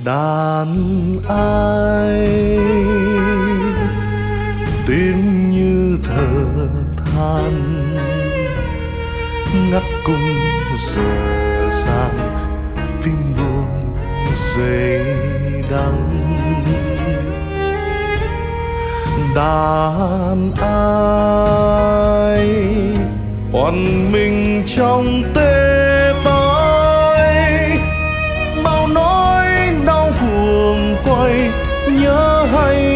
đàn ai tiếng như thở than ngắt cung dở dang phim buông dây đắng đàn ai oằn mình trong tê tái bao nỗi đau cuồng quay nhớ hay